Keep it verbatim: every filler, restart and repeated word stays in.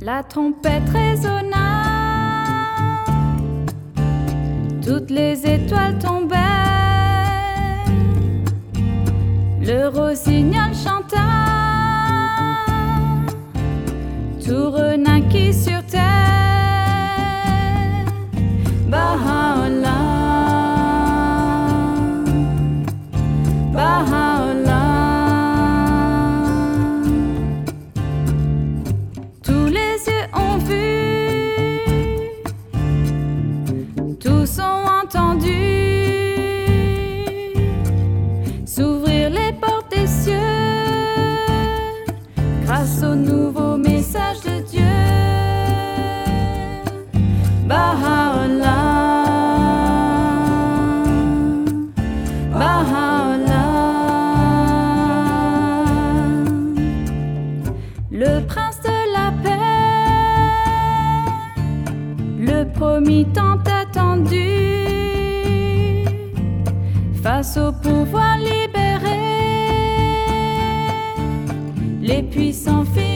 La trompette résonna, toutes les étoiles tombaient, le rossignol chanta, tout renaquit sur terre. Baha'u'llah, Baha'u'llah. Tous les yeux ont vu, tous ont entendu s'ouvrir les portes des cieux grâce au nouveau message de Dieu. Baha'u'llah, Baha'u'llah. Le prince de la paix, le promis tant attendu, face au pouvoir libéré, les puissants filles